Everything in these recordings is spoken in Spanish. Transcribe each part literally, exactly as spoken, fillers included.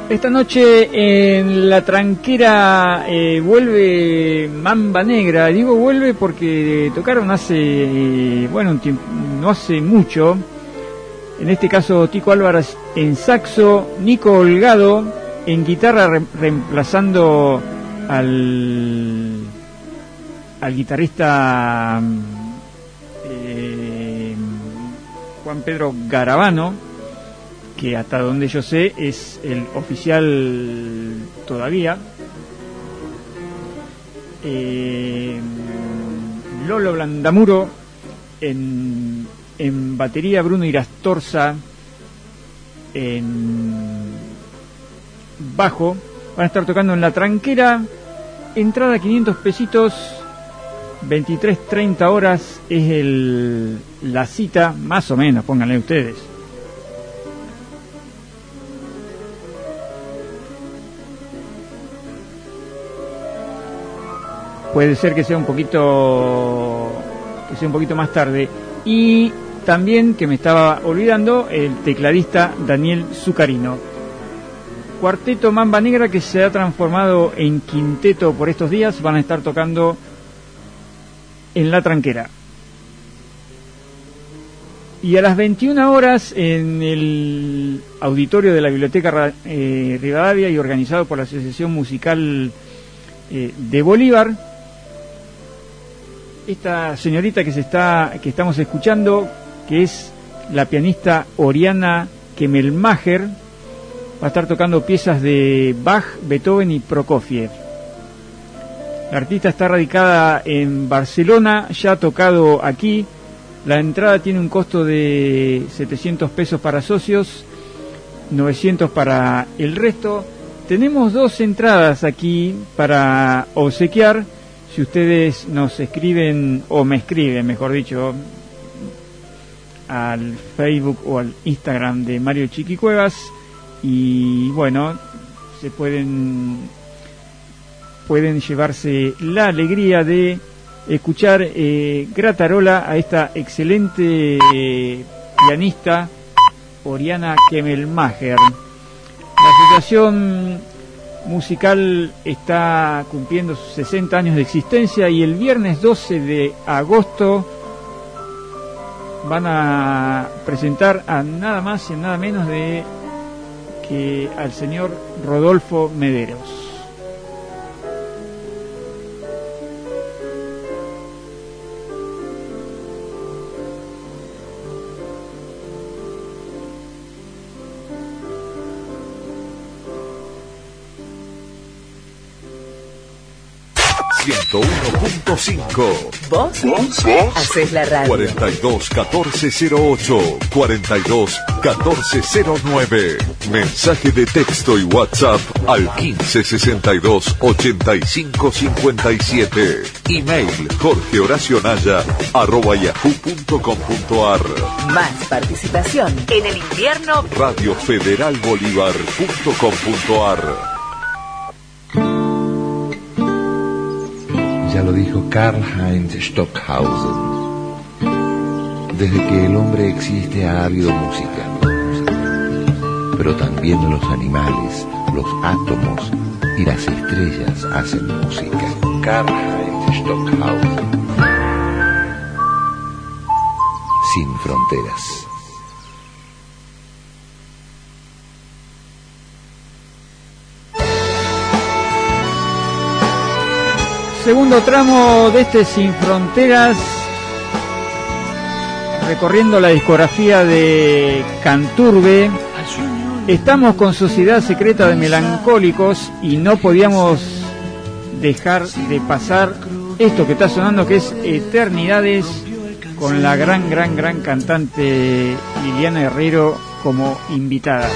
Esta noche en La Tranquera eh, vuelve Mamba Negra. Digo vuelve porque tocaron hace, eh, bueno, un tiempo, no hace mucho. En este caso Tico Álvarez en saxo, Nico Holgado en guitarra re reemplazando al, al guitarrista eh, Juan Pedro Garabano, que hasta donde yo sé es el oficial todavía. Eh, Lolo Blandamuro en, en batería, Bruno Irastorza en bajo. Van a estar tocando en La Tranquera. Entrada quinientos pesitos, veintitrés treinta horas es el, la cita, más o menos, pónganle ustedes. Puede ser que sea un poquito que sea un poquito más tarde. Y también, que me estaba olvidando, el tecladista Daniel Zucarino. Cuarteto Mamba Negra, que se ha transformado en quinteto por estos días, van a estar tocando en La Tranquera. Y a las veintiuna horas en el auditorio de la Biblioteca eh, Rivadavia, y organizado por la Asociación Musical eh, de Bolívar, esta señorita que se está que estamos escuchando, que es la pianista Oriana Kemelmacher, va a estar tocando piezas de Bach, Beethoven y Prokofiev. La artista está radicada en Barcelona, ya ha tocado aquí. La entrada tiene un costo de setecientos pesos para socios, novecientos para el resto. Tenemos dos entradas aquí para obsequiar. Si ustedes nos escriben, o me escriben, mejor dicho, al Facebook o al Instagram de Mario Chiquicuevas, y bueno, se pueden pueden llevarse la alegría de escuchar eh, gratarola a esta excelente eh, pianista Oriana Kemelmacher. La asociación musical está cumpliendo sus sesenta años de existencia, y el viernes doce de agosto van a presentar a nada más y nada menos de que al señor Rodolfo Mederos. ciento uno punto cinco. ¿Vos? ¿Vos? Hacés la radio. cuarenta y dos catorce cero ocho, cuarenta y dos catorce cero nueve. Mensaje de texto y WhatsApp al quince sesenta y dos ochenta y cinco cincuenta y siete. Email jorge horacio naya arroba yahoo punto com punto ar. Más participación en el invierno. radio federal bolívar punto com punto ar. Ya lo dijo Karl-Heinz Stockhausen. Desde que el hombre existe ha habido música, pero también los animales, los átomos y las estrellas hacen música. Karl-Heinz Stockhausen. Sin fronteras. Segundo tramo de este Sin Fronteras, recorriendo la discografía de Canturbe. Estamos con Sociedad Secreta de Melancólicos y no podíamos dejar de pasar esto que está sonando, que es Eternidades, con la gran, gran, gran cantante Liliana Herrero como invitada.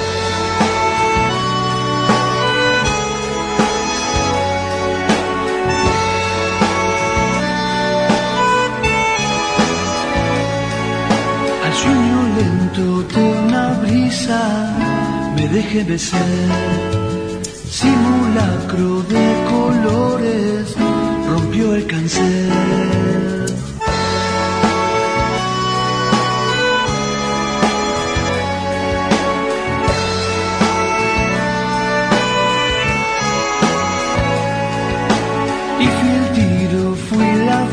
Me deje de ser simulacro de colores, rompió el cáncer.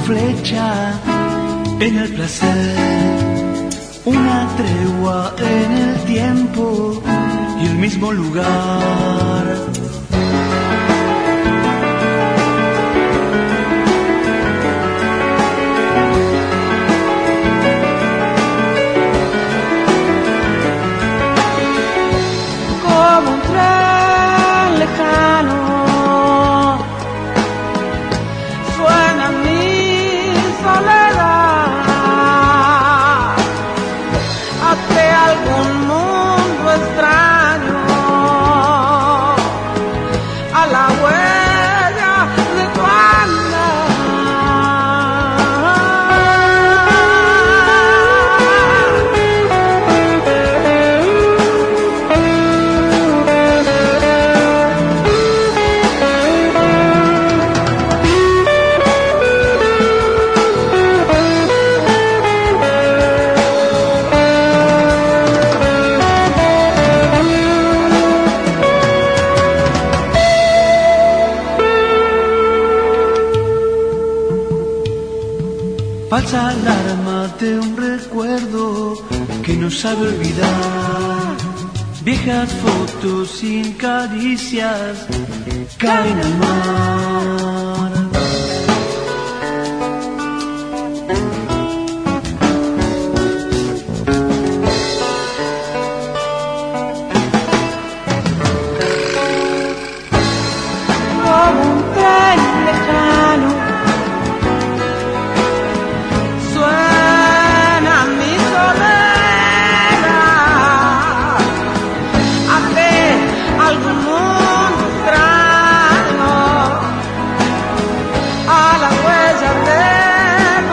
flecha en el placer, una tregua en el tiempo y el mismo lugar. Como un tren lejano suena mi soledad, hace algún mundo extraño a la huella de tu falsa alarma de un recuerdo que no sabe olvidar. Viejas fotos sin caricias caen al mar. como un tren lejano suena mi soledad, hace algún mundo extraño a la huella de tu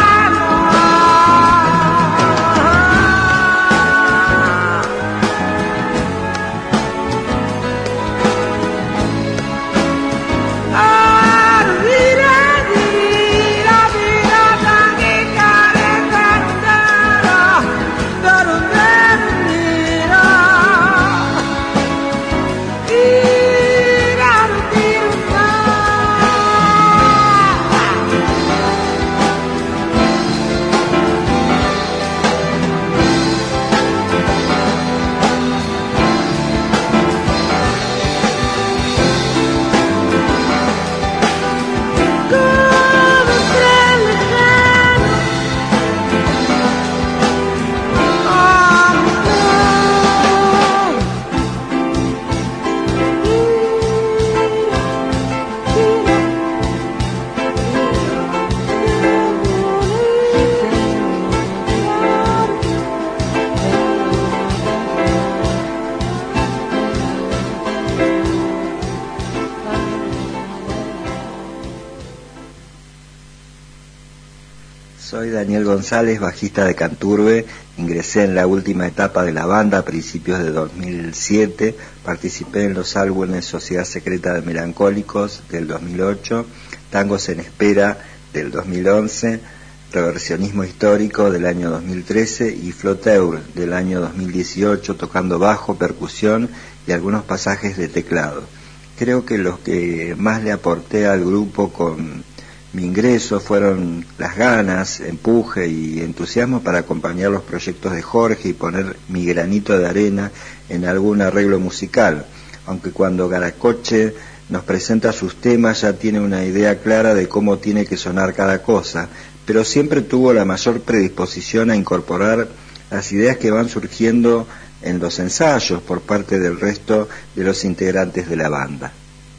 Soy Daniel González, bajista de Canturbe. Ingresé en la última etapa de la banda a principios de dos mil siete. Participé en los álbumes Sociedad Secreta de Melancólicos del dos mil ocho, Tangos en Espera del dos mil once, Reversionismo Histórico del año dos mil trece y Floteur del año dos mil dieciocho, tocando bajo, percusión y algunos pasajes de teclado. Creo que los que más le aporté al grupo con mi ingreso fueron las ganas, empuje y entusiasmo para acompañar los proyectos de Jorge y poner mi granito de arena en algún arreglo musical, aunque cuando Garacoche nos presenta sus temas ya tiene una idea clara de cómo tiene que sonar cada cosa, pero siempre tuvo la mayor predisposición a incorporar las ideas que van surgiendo en los ensayos por parte del resto de los integrantes de la banda.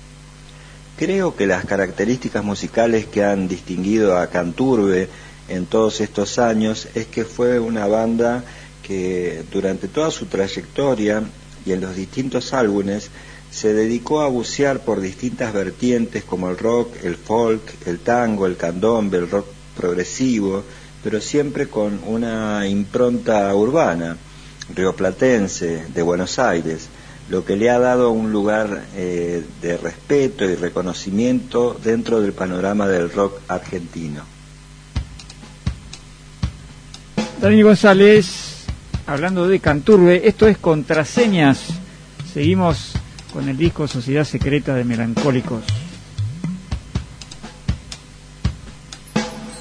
Creo que las características musicales que han distinguido a Canturbe en todos estos años es que fue una banda que durante toda su trayectoria y en los distintos álbumes se dedicó a bucear por distintas vertientes como el rock, el folk, el tango, el candombe, el rock progresivo, pero siempre con una impronta urbana, rioplatense, de Buenos Aires, lo que le ha dado un lugar eh, de respeto y reconocimiento dentro del panorama del rock argentino. Dani González, hablando de Canturbe, esto es Contraseñas. Seguimos con el disco Sociedad Secreta de Melancólicos.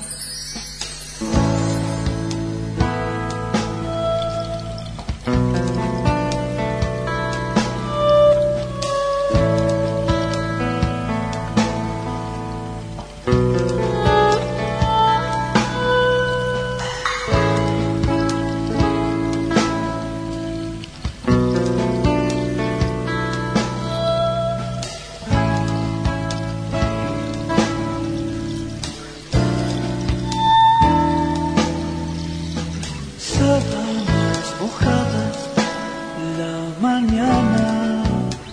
mañana,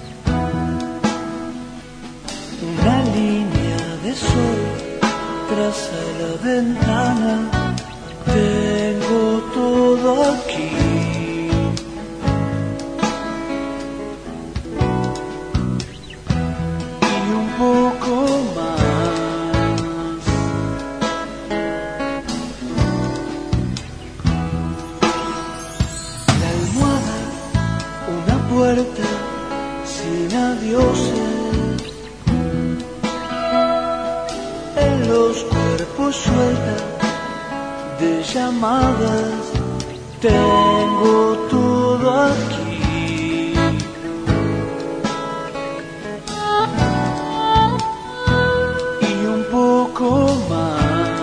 una línea de sol traza la ventana. Tengo todo aquí. Y un poco más. La almohada, una puerta sin adioses. En los cuerpos suelta de llamadas, tengo todo aquí. Y un poco más.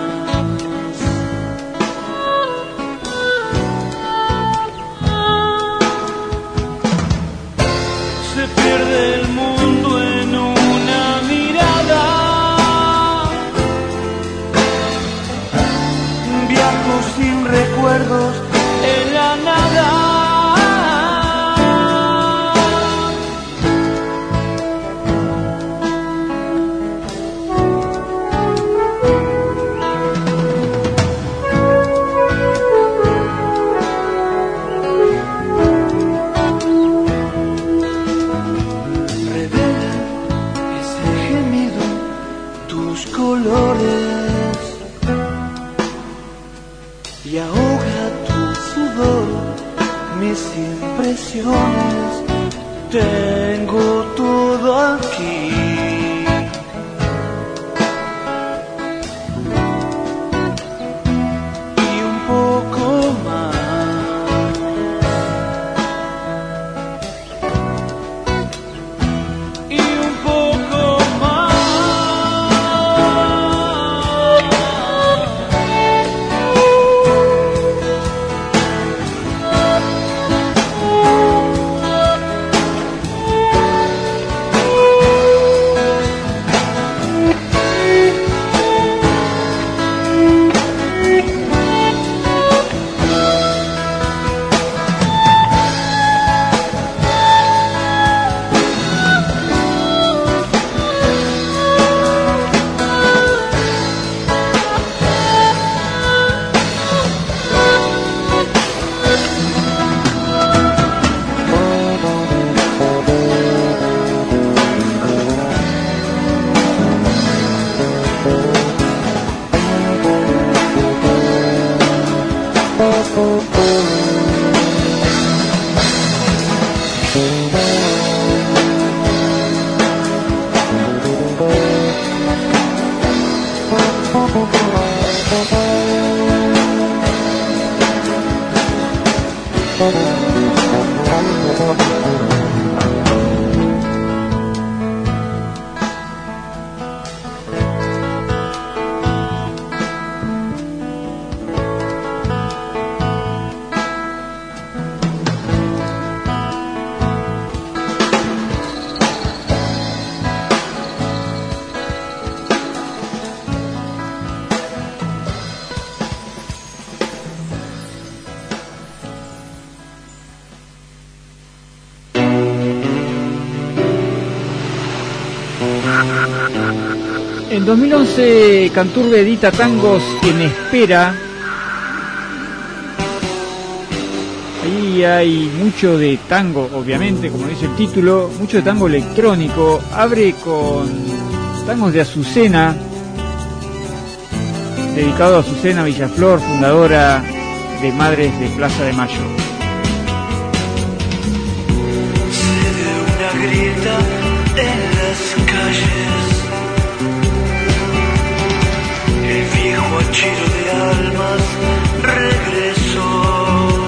Se pierde el mundo en una mirada. Viajo sin recuerdos en la nada. Revela ese gemido, tus colores, y ahoga tu sudor, mis impresiones. Tengo todo aquí. Y un poco más. Y un poco más. En dos mil once Canturbe edita Tangos en Espera. Ahí hay mucho de tango, obviamente, como dice el título, mucho de tango electrónico. Abre con tangos de Azucena, dedicado a Azucena Villaflor, fundadora de Madres de Plaza de Mayo. Se ve una grieta en las calles, el viejo hachero de almas regresó.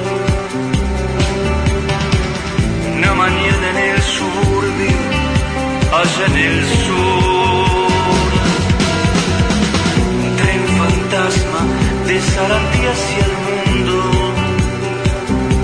Una mañana en el suburbio, allá en el sur, un tren fantasma de Sarandí hacia el mundo.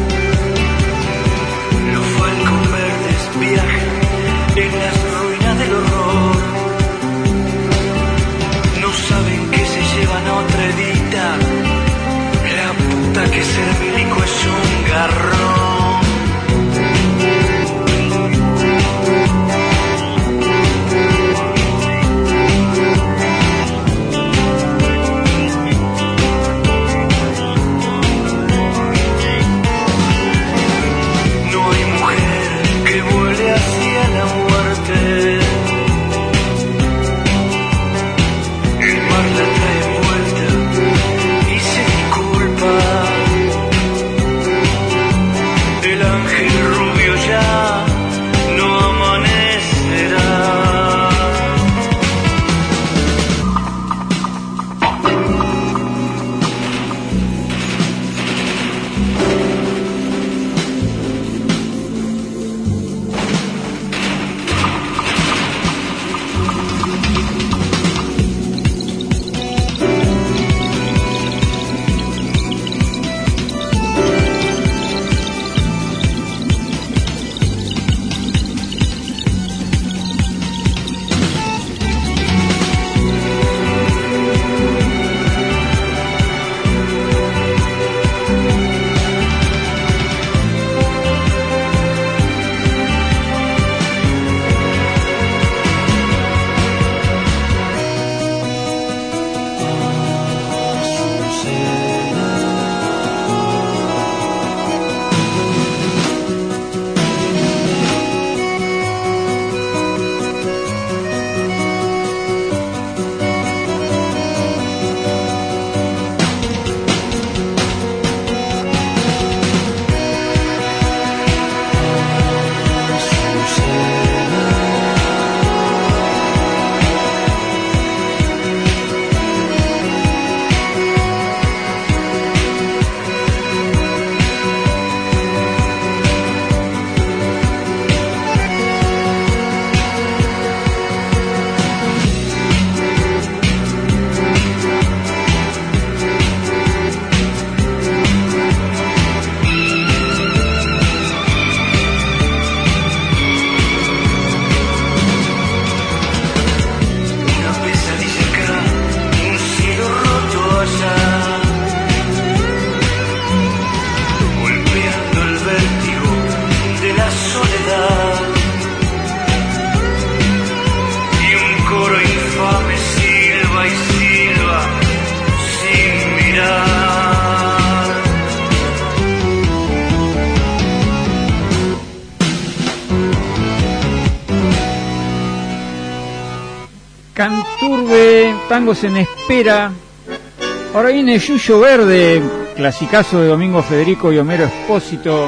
Canturbe, Tangos en Espera. Ahora viene Yuyo Verde, clasicazo de Domingo Federico y Homero Espósito.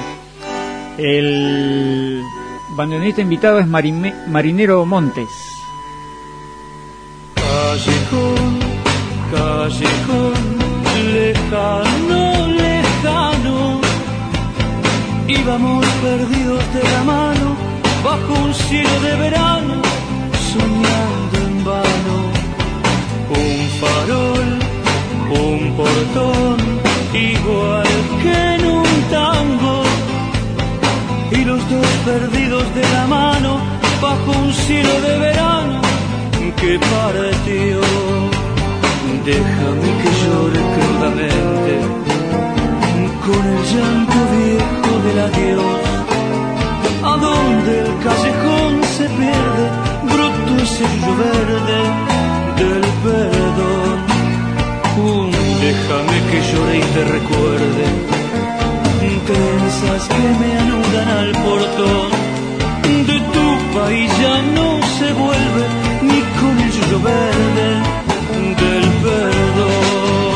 El bandoneonista invitado es Marime, Marinero Montes. Callejón, callejón, lejano, lejano, íbamos perdidos de la mano, bajo un cielo de verano, soñando en vano. Un farol, un portón, igual que en un tango, y los dos perdidos de la mano, bajo un cielo de verano que partió. Déjame que llore crudamente, con el llanto viejo del adiós, a donde el callejón se pierde, bruto ese río verde del perdón. Un déjame que llore y te recuerde, trenzas que me anudan al portón de tu país, ya no se vuelve ni con el río verde del perdón.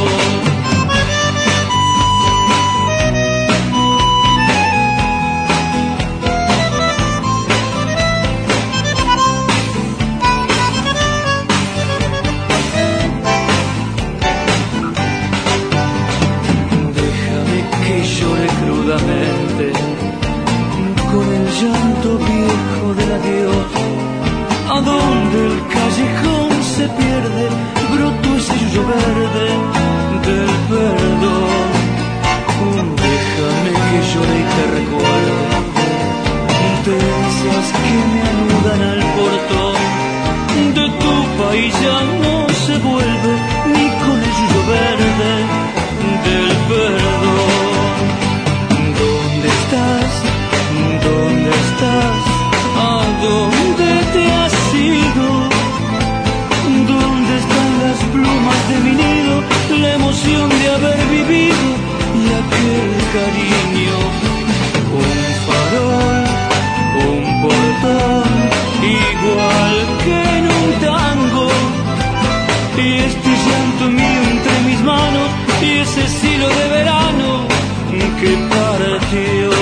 Con el llanto viejo del adiós, a donde el callejón se pierde, broto ese río verde del perdón. Déjame que llore y te recuerde, trenzas que me anudan al portón de tu país, ya no se vuelve ni con el río verde del perdón. ¿Dónde estás? ¿Dónde estás? ¿A dónde te has ido? ¿Dónde están las plumas de mi nido? La emoción de haber vivido y aquel cariño. Un farol, un portón, igual que en un tango. Y este llanto mío entre mis manos y ese cielo de verano que partió.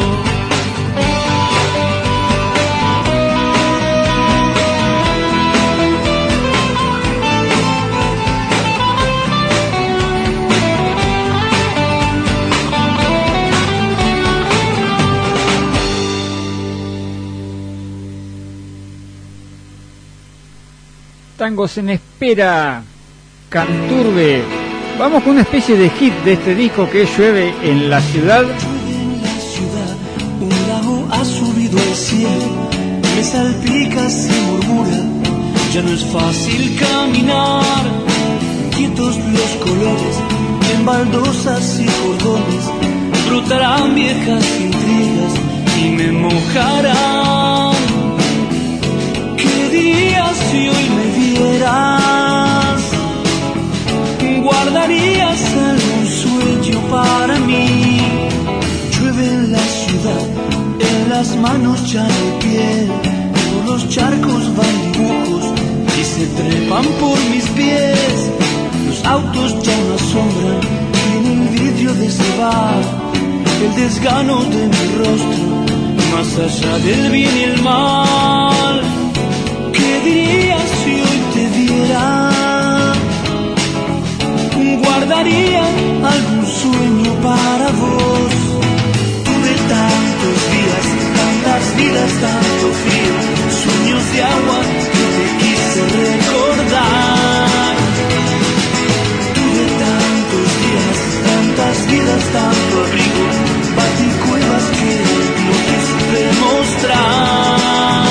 Tangos en Espera, Canturbe. Vamos con una especie de hit de este disco que es Llueve en la Ciudad. Llueve en la ciudad, un lago ha subido al cielo, me salpicas y murmura, ya no es fácil caminar. Quietos los colores, en baldosas y cordones, brotarán viejas intrigas y me mojarán. ¿Qué dirías si hoy me vieras? ¿Guardarías algún sueño para mí? Llueve en la ciudad, en las manos ya no hay piel, por los charcos van dibujos y se trepan por mis pies. Los autos ya no asombran y en el vidrio de ese bar el desgano de mi rostro, más allá del bien y el mal. ¿Qué dirías si hoy te viera? ¿Guardaría algún sueño para vos? Tuve tantos días, tantas vidas, tanto frío, sueños de agua que te quise recordar. Tuve tantos días, tantas vidas, tanto abrigo, baticuevas que no te supe mostrar.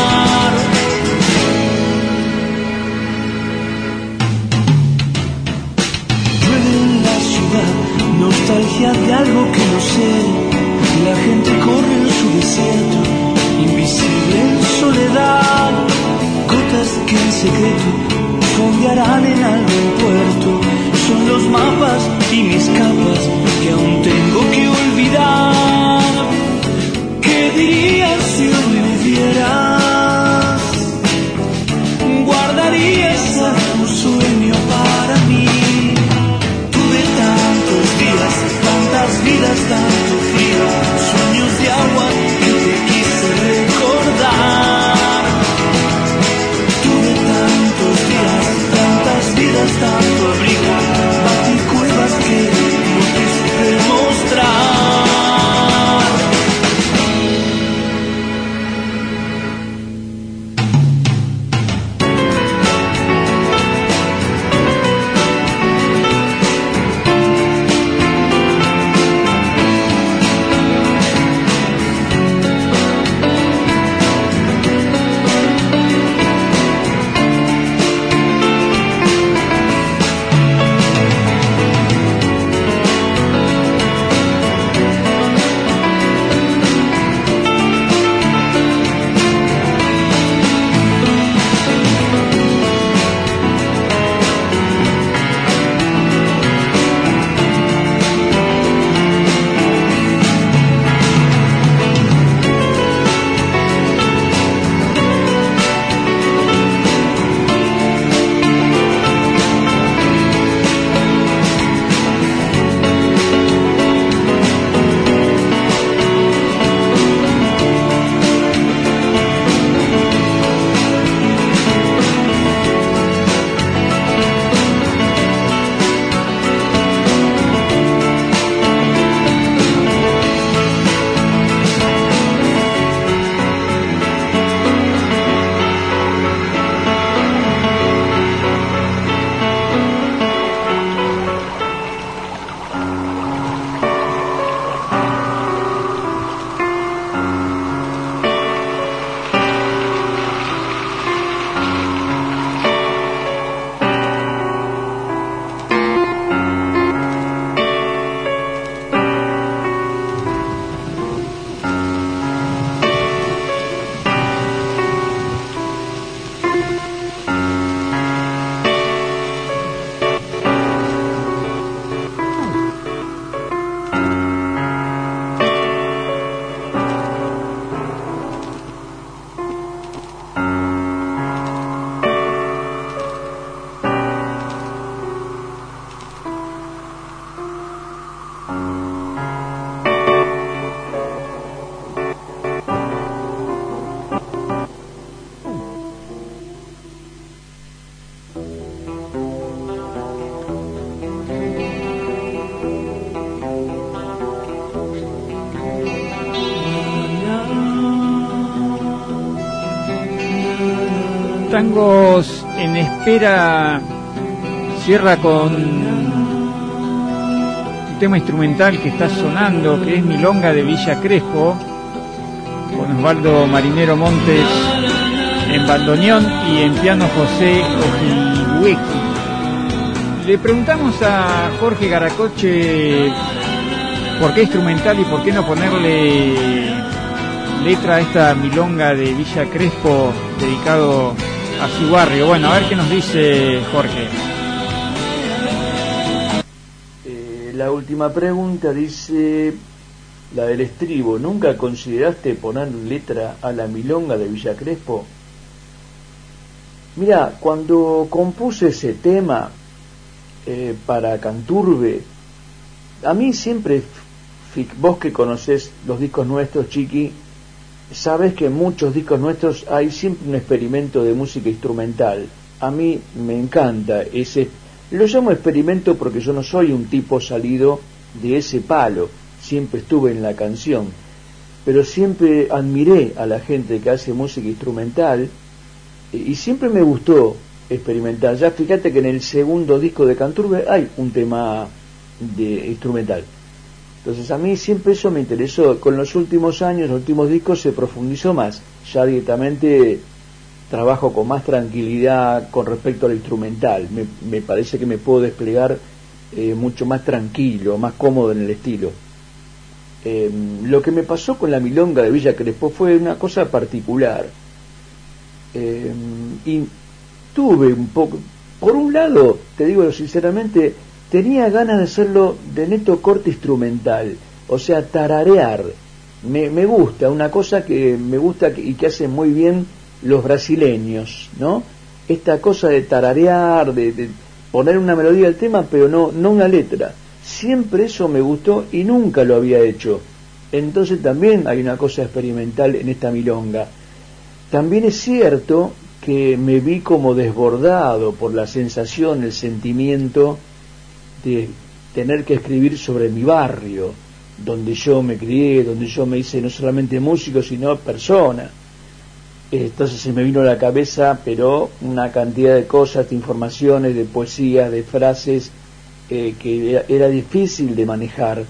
Nostalgia de algo que no sé, la gente corre en su desierto, invisible en soledad, gotas que en secreto fondearán en algún puerto, son los mapas y mis capas que aún tengo que olvidar. ¿Qué dirías si hoy me vieras? ¿Guardarías tanto frío, sueños de agua y te quise recordar. Tuve tantos días, tantas vidas, tanto abrigo, baticuevas que no te supe mostrar. Tangos en espera cierra con un tema instrumental que está sonando, que es Milonga de Villa Crespo, con Osvaldo Marinero Montes en bandoneón y en piano José Ojihuequi. Le preguntamos a Jorge Garacoche por qué instrumental y por qué no ponerle letra a esta Milonga de Villa Crespo dedicado a su barrio. Bueno, a ver qué nos dice Jorge. Eh, la última pregunta dice, la del estribo, ¿nunca consideraste poner letra a la Milonga de Villa Crespo? Mira, cuando compuse ese tema eh, para Canturbe, a mí siempre, vos que conocés los discos nuestros, Chiqui, sabes que en muchos discos nuestros hay siempre un experimento de música instrumental. A mí me encanta ese, lo llamo experimento porque yo no soy un tipo salido de ese palo, siempre estuve en la canción, pero siempre admiré a la gente que hace música instrumental y siempre me gustó experimentar. Ya fíjate que en el segundo disco de Canturbe hay un tema de instrumental. Entonces a mí siempre eso me interesó. Con los últimos años, los últimos discos se profundizó más. Ya directamente trabajo con más tranquilidad con respecto al instrumental. Me, me parece que me puedo desplegar eh, mucho más tranquilo, más cómodo en el estilo. Eh, lo que me pasó con la Milonga de Villa Crespo fue una cosa particular. Eh, y tuve un poco... Por un lado, te digo sinceramente, tenía ganas de hacerlo de neto corte instrumental, o sea, tararear. Me, me gusta, una cosa que me gusta y que hacen muy bien los brasileños, ¿no? Esta cosa de tararear, de, de poner una melodía al tema, pero no, no una letra, siempre eso me gustó y nunca lo había hecho. Entonces también hay una cosa experimental en esta milonga. También es cierto que me vi como desbordado por la sensación, el sentimiento de tener que escribir sobre mi barrio, donde yo me crié, donde yo me hice no solamente músico, sino persona. Entonces se me vino a la cabeza, pero una cantidad de cosas, de informaciones, de poesías, de frases, eh, que era, era difícil de manejar.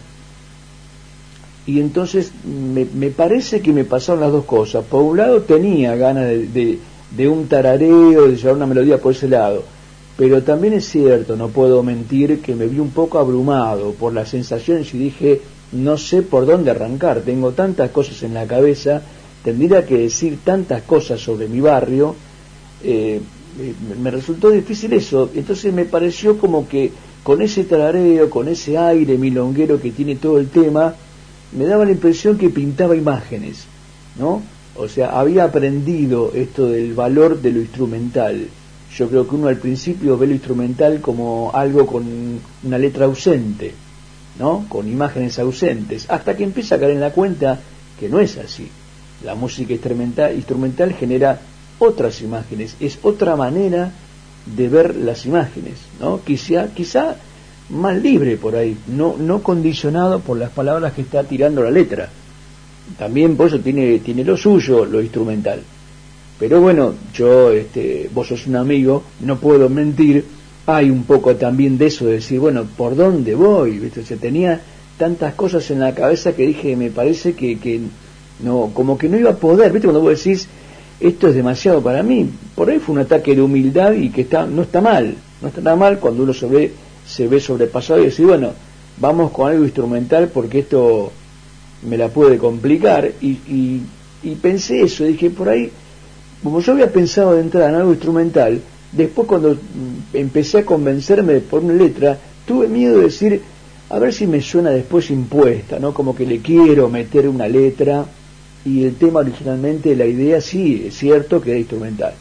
Y entonces me, me parece que me pasaron las dos cosas. Por un lado tenía ganas de, de, de un tarareo, de llevar una melodía por ese lado, pero también es cierto, no puedo mentir, que me vi un poco abrumado por las sensaciones y dije, no sé por dónde arrancar, tengo tantas cosas en la cabeza, tendría que decir tantas cosas sobre mi barrio, eh, me resultó difícil eso. Entonces me pareció como que con ese tarareo, con ese aire milonguero que tiene todo el tema, me daba la impresión que pintaba imágenes, ¿no? O sea, había aprendido esto del valor de lo instrumental. Yo creo que uno al principio ve lo instrumental como algo con una letra ausente, ¿no? Con imágenes ausentes, hasta que empieza a caer en la cuenta que no es así. La música instrumental, instrumental genera otras imágenes, es otra manera de ver las imágenes, ¿no? Quizá, quizá más libre por ahí, no, no condicionado por las palabras que está tirando la letra. También por eso tiene, tiene lo suyo, lo instrumental. Pero bueno, yo, este, vos sos un amigo, no puedo mentir, hay un poco también de eso, de decir, bueno, ¿por dónde voy? ¿Viste? O sea, tenía tantas cosas en la cabeza que dije, me parece que, que no, como que no iba a poder, ¿viste? Cuando vos decís, esto es demasiado para mí, por ahí fue un ataque de humildad y que está, no está mal, no está nada mal cuando uno se ve, se ve sobrepasado y decir, bueno, vamos con algo instrumental porque esto me la puede complicar, y, y, y pensé eso, dije, por ahí, como yo había pensado de entrar en algo instrumental, después cuando empecé a convencerme por una letra, tuve miedo de decir, a ver si me suena después impuesta, ¿no? Como que le quiero meter una letra, y el tema originalmente, la idea sí, es cierto que era instrumental.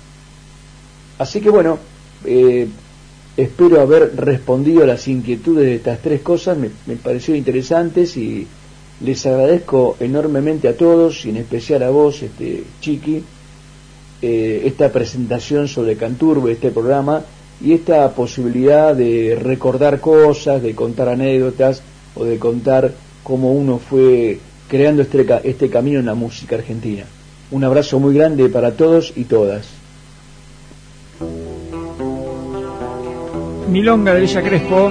Así que bueno, eh, espero haber respondido a las inquietudes de estas tres cosas, me, me parecieron interesantes y les agradezco enormemente a todos, y en especial a vos, este, Chiqui, eh, esta presentación sobre Canturbe, este programa, y esta posibilidad de recordar cosas, de contar anécdotas, o de contar cómo uno fue creando este, este camino en la música argentina. Un abrazo muy grande para todos y todas. Milonga de Villa Crespo.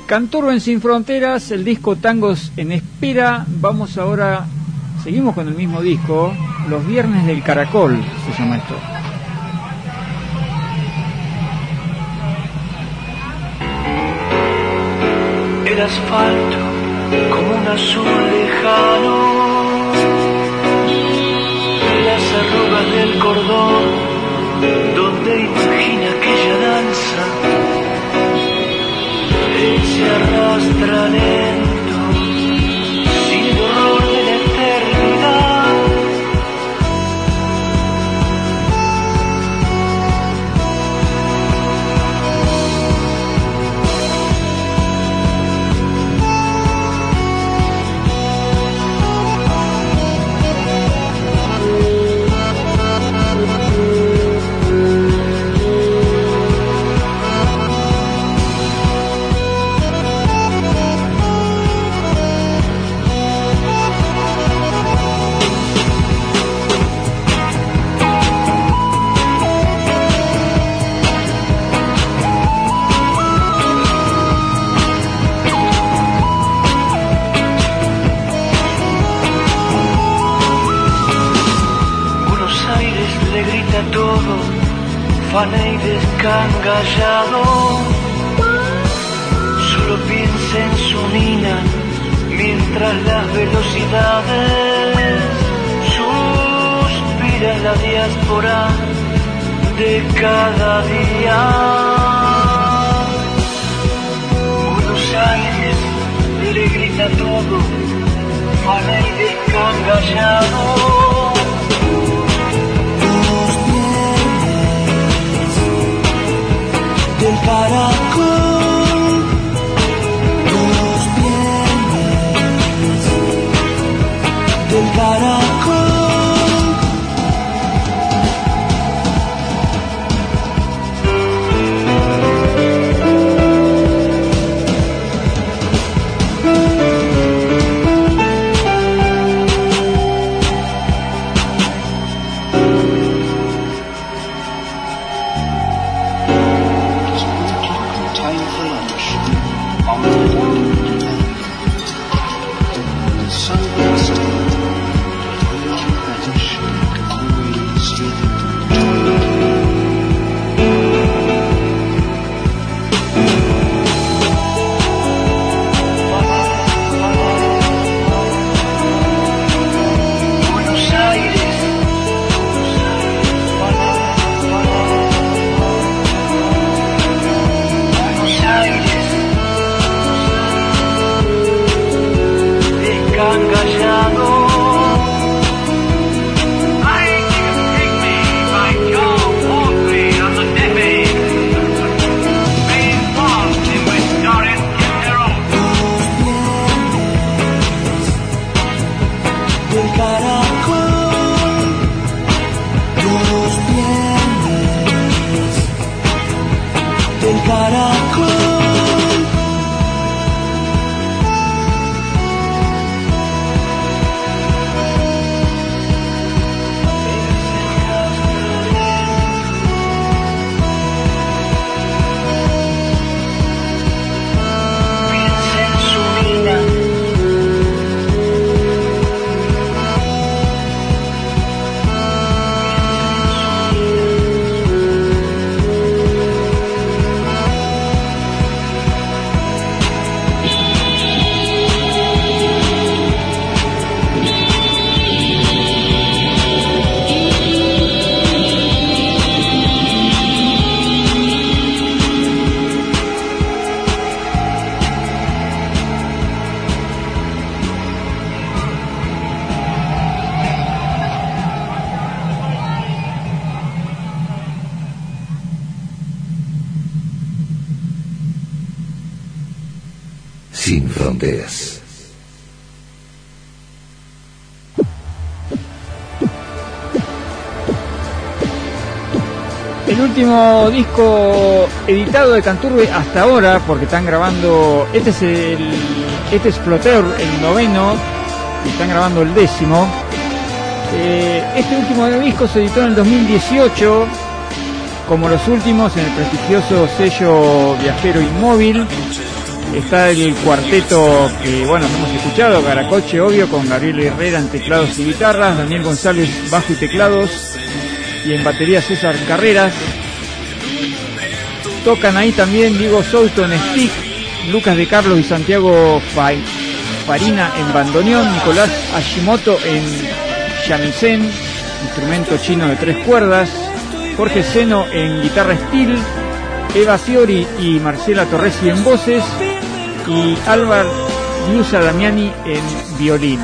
Canturbe en Sin Fronteras, el disco Tangos en Espera. Vamos ahora, seguimos con el mismo disco, Los Viernes del Caracol se llama esto. El asfalto como un azul lejano, las arrugas del cordón donde imagina aquella danza, él se arrastra lento sin el horror de la eternidad. Afane y descangallado, solo piensa en su nina mientras las velocidades suspira en la diáspora de cada día. Buenos Aires le grita todo, afane y descangallado. Del caracol, los viernes del caracol. Sin Fronteras. El último disco editado de Canturbe hasta ahora, porque están grabando, este es el, este es Floter, el noveno, y están grabando el décimo. Eh, este último disco se editó en el dos mil dieciocho, como los últimos, en el prestigioso sello Viajero Inmóvil. Está el cuarteto que, bueno, hemos escuchado, Caracoche, obvio, con Gabriel Herrera en teclados y guitarras, Daniel González, bajo y teclados, y en batería César Carreras. Tocan ahí también Diego Souto en stick, Lucas de Carlos y Santiago Farina en bandoneón, Nicolás Hashimoto en shamisen, instrumento chino de tres cuerdas, Jorge Seno en guitarra steel, Eva Fiori y Marcela Torresi en voces, y Álvaro Liusa Damiani en violín.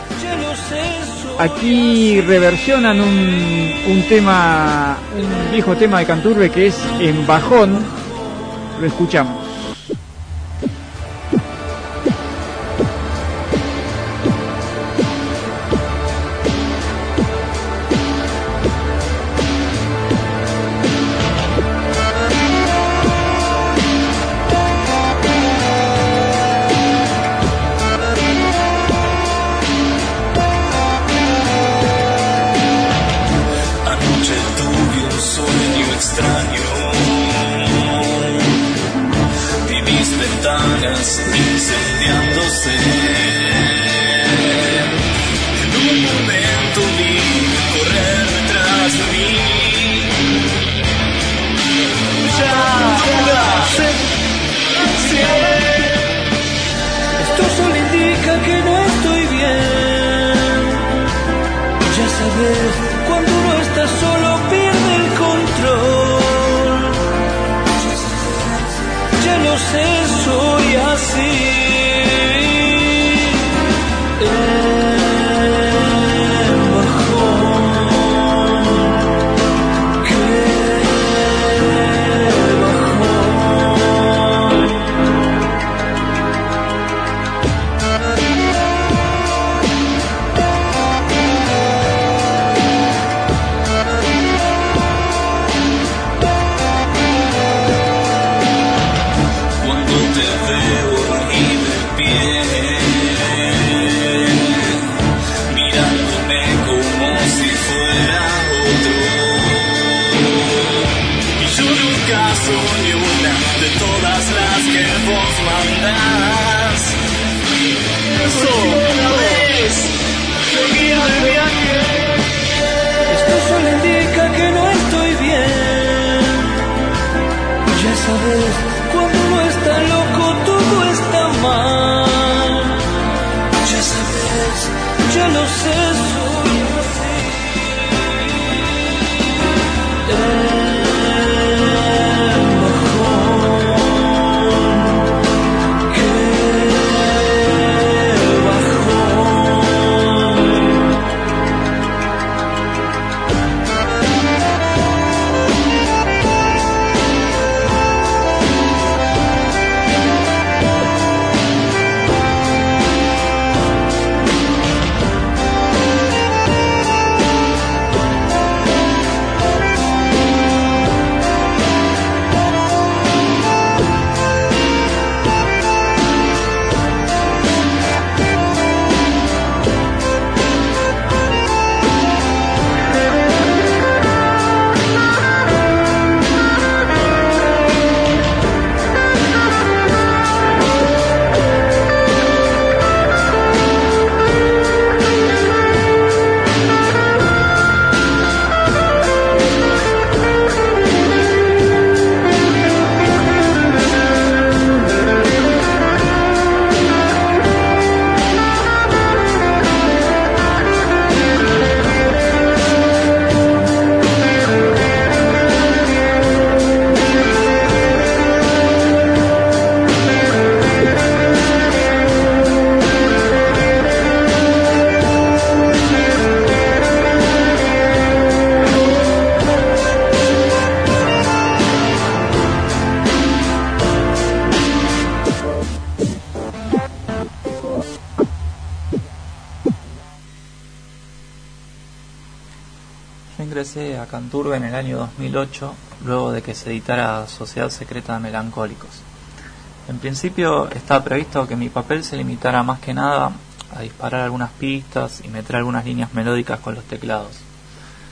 Aquí reversionan un, un tema, un viejo tema de Canturbe que es En Bajón. Lo escuchamos. Incendiándose. En un momento vi correr detrás de mí. Ya, ya, esto solo indica que no estoy bien. Ya sabes, cuando uno está solo pierde el control. Ya lo sé, soy así. Cuando uno está loco todo está mal. Ya sabes, ya lo sé, soy así. El bajón, qué bajón. Ingresé a Canturbe en el año dos mil ocho, luego de que se editara Sociedad Secreta de Melancólicos. En principio estaba previsto que mi papel se limitara más que nada a disparar algunas pistas y meter algunas líneas melódicas con los teclados.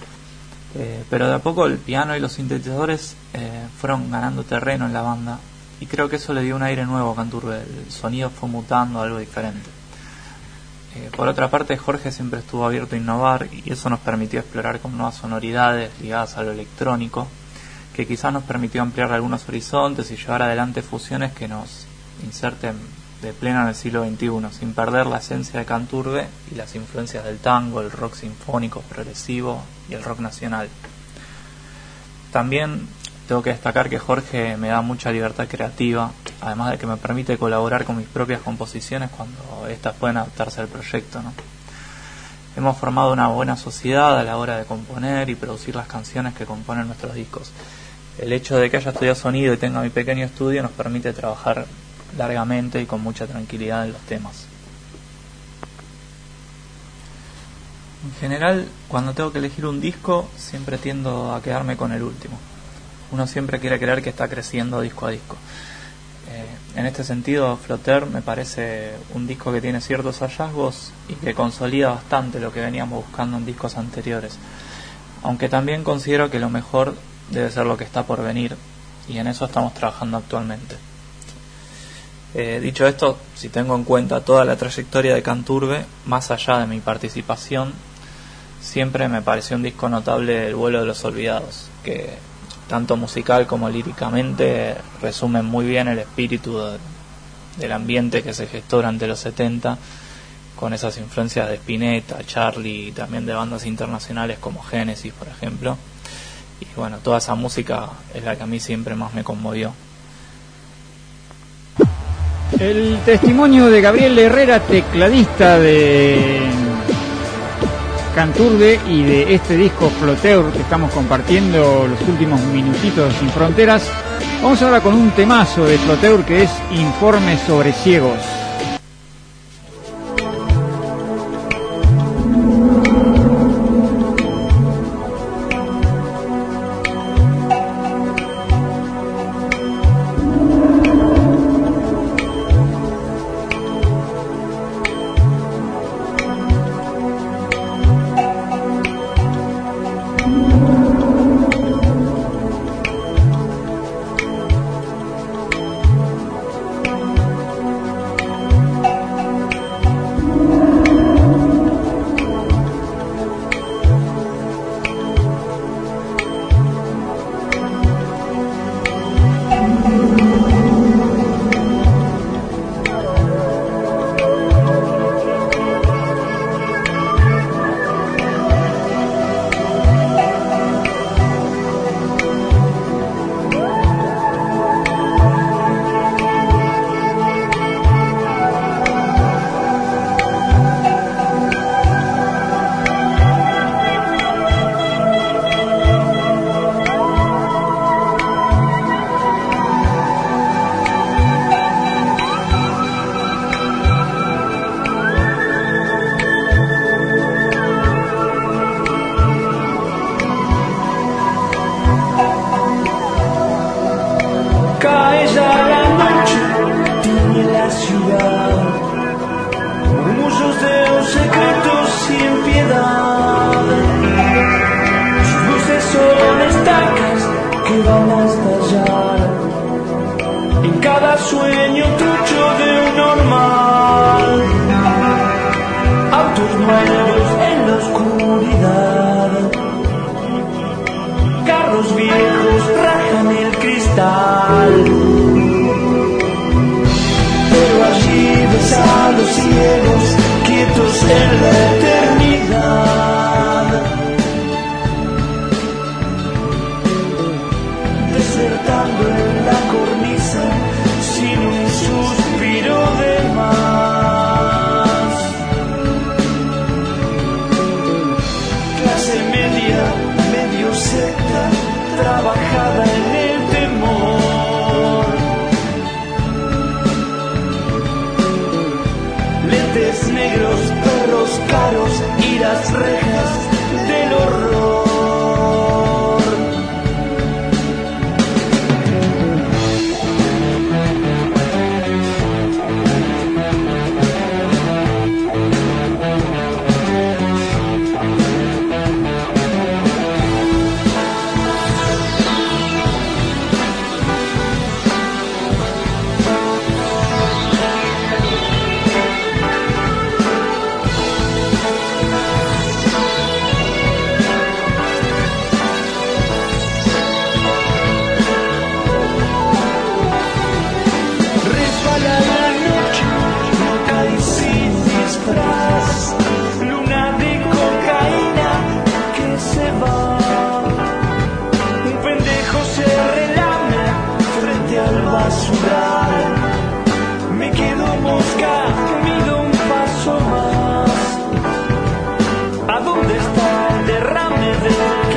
Eh, pero de a poco el piano y los sintetizadores eh, fueron ganando terreno en la banda y creo que eso le dio un aire nuevo a Canturbe. El sonido fue mutando a algo diferente. Eh, por otra parte, Jorge siempre estuvo abierto a innovar y eso nos permitió explorar con nuevas sonoridades ligadas a lo electrónico, que quizás nos permitió ampliar algunos horizontes y llevar adelante fusiones que nos inserten de pleno en el siglo veintiuno, sin perder la esencia de Canturbe y las influencias del tango, el rock sinfónico, progresivo y el rock nacional. También tengo que destacar que Jorge me da mucha libertad creativa, además de que me permite colaborar con mis propias composiciones cuando éstas pueden adaptarse al proyecto, ¿no? Hemos formado una buena sociedad a la hora de componer y producir las canciones que componen nuestros discos. El hecho de que haya estudiado sonido y tenga mi pequeño estudio nos permite trabajar largamente y con mucha tranquilidad en los temas. En general, cuando tengo que elegir un disco, siempre tiendo a quedarme con el último. Uno siempre quiere creer que está creciendo disco a disco. Eh, en este sentido, Floter me parece un disco que tiene ciertos hallazgos y que consolida bastante lo que veníamos buscando en discos anteriores. Aunque también considero que lo mejor debe ser lo que está por venir, y en eso estamos trabajando actualmente. Eh, dicho esto, si tengo en cuenta toda la trayectoria de Canturbe, más allá de mi participación, siempre me pareció un disco notable El vuelo de los olvidados, que tanto musical como líricamente resumen muy bien el espíritu de, del ambiente que se gestó durante los setenta, con esas influencias de Spinetta, Charlie y también de bandas internacionales como Genesis, por ejemplo. Y bueno, toda esa música es la que a mí siempre más me conmovió. El testimonio de Gabriel Herrera, tecladista de Canturbe y de este disco Floteur que estamos compartiendo los últimos minutitos sin fronteras. Vamos ahora con un temazo de Floteur que es Informe sobre ciegos. Negros, perros, caros.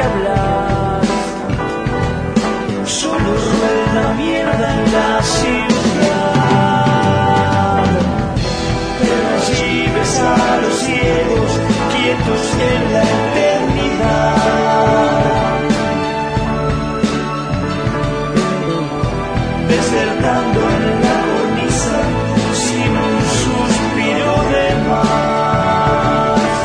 nieblas, solo rueda mierda en la ciudad. Pero allí ves a los ciegos quietos en la eternidad, desertando en la cornisa sin un suspiro de más.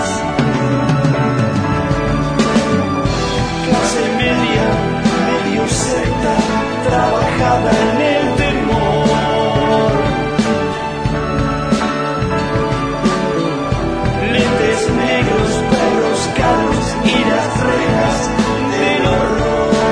Clase media, medio secta, trabajada en el temor. Lentes negros, perros caros y las rejas del horror.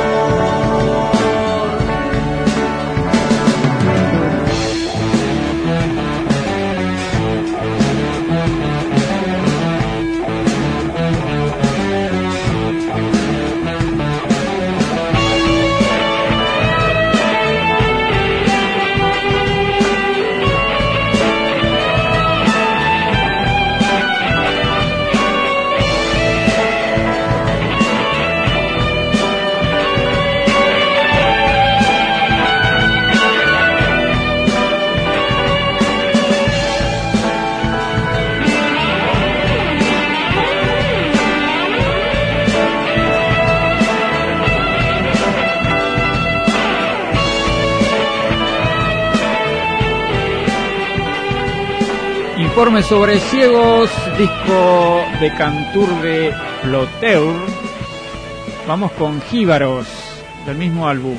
Informe sobre ciegos, disco de Canturbe Floteur. Vamos con Jíbaros, del mismo álbum.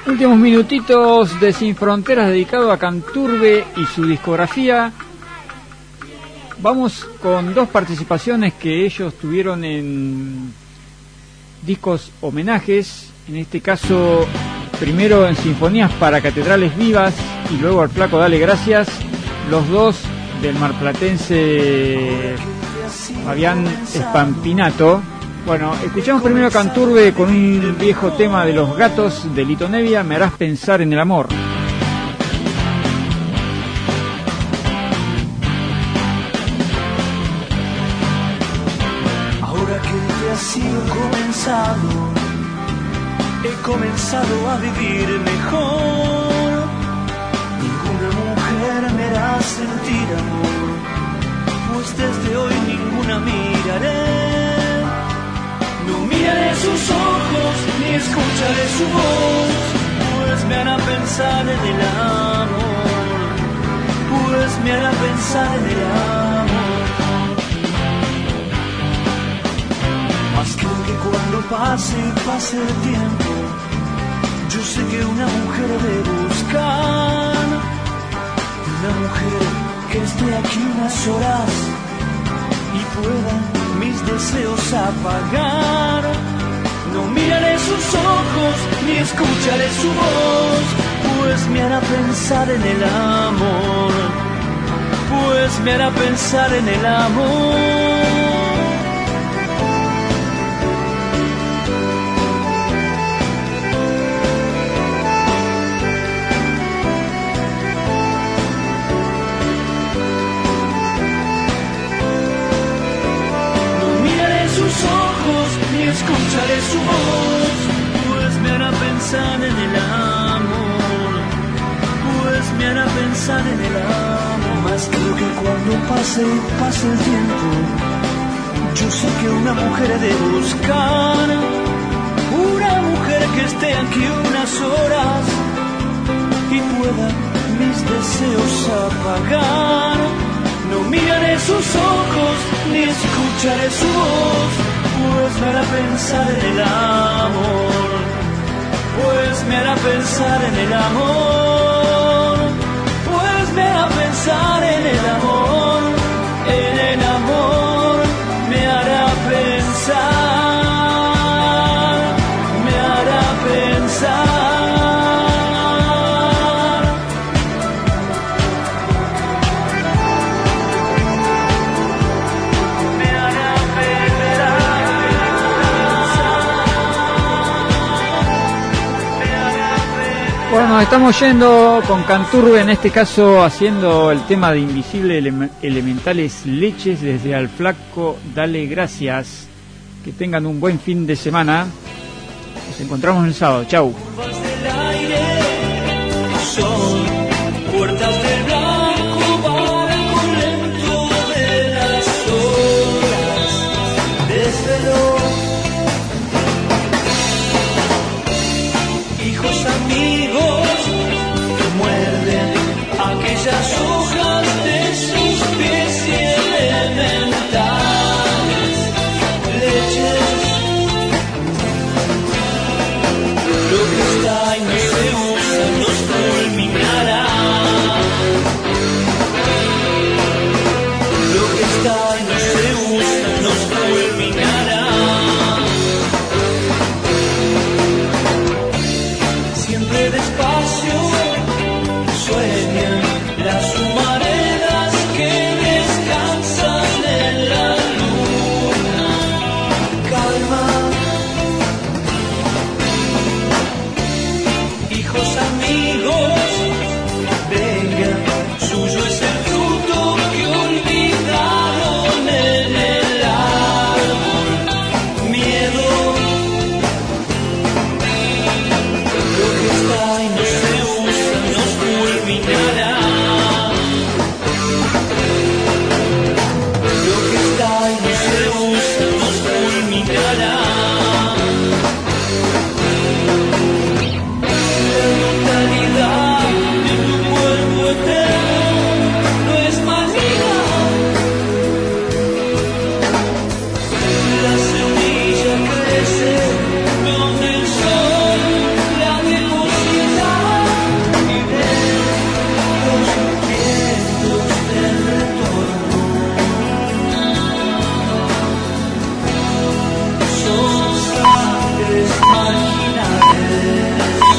Últimos minutitos de Sin Fronteras dedicado a Canturbe y su discografía. Vamos con dos participaciones que ellos tuvieron en discos homenajes. En este caso, primero en Sinfonías para Catedrales Vivas y luego al Flaco Dale Gracias. Los dos del marplatense Fabián Spampinato. Bueno, escuchamos primero a Canturbe con un viejo tema de Los Gatos de Lito Nevia, Me harás pensar en el amor. Ahora que te has ido comenzado, he comenzado a vivir mejor. Ninguna mujer me hará sentir amor, pues desde hoy ninguna miraré. No miraré sus ojos, ni escucharé su voz, pues me hará pensar en el amor, pues me hará pensar en el amor. Mas creo que cuando pase, pase el tiempo, yo sé que una mujer debe buscar, una mujer que esté aquí unas horas y pueda mis deseos apagar. No miraré sus ojos, ni escucharé su voz, pues me hará pensar en el amor, pues me hará pensar en el amor. Escucharé su voz, pues me hará pensar en el amor, pues me hará pensar en el amor. Más creo que cuando pase, pase el tiempo, yo sé que una mujer he de buscar, una mujer que esté aquí unas horas y pueda mis deseos apagar. No miraré sus ojos, ni escucharé su voz, pues me hará pensar en el amor, pues me hará pensar en el amor, pues me hará pensar en el amor, en el amor, me hará pensar, me hará pensar. Bueno, nos estamos yendo con Canturbe, en este caso haciendo el tema de Invisible Ele- Elementales Leches desde Al Flaco Dale Gracias. Que tengan un buen fin de semana. Nos encontramos el sábado. Chau. Puertas del blanco, barco lento de las olas, desveló. Hijos amigos que muerden aquellas hojas de sus pies y elementales leches. Lo que está y no se usa nos fulminará. Lo que está y no se usa nos fulminará. Siempre después flores marginales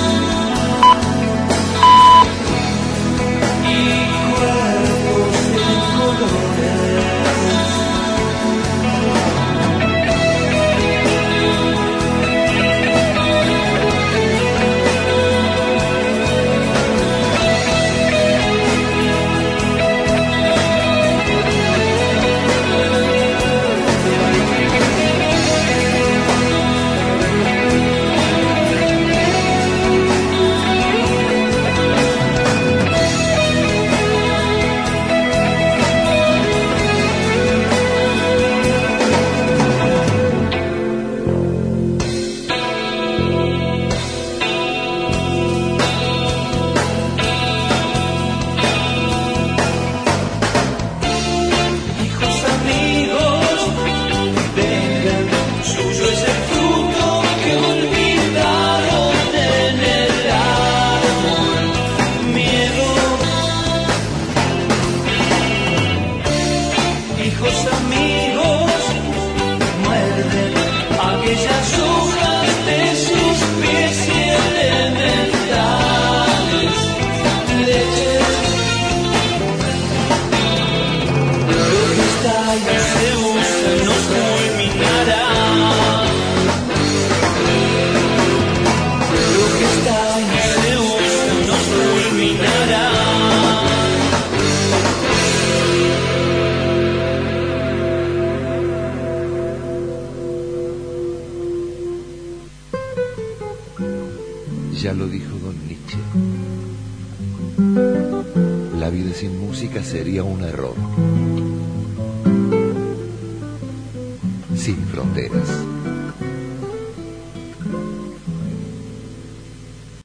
y cuerpos de colores. Ya lo dijo don Nietzsche. La vida sin música sería un error. Sin fronteras.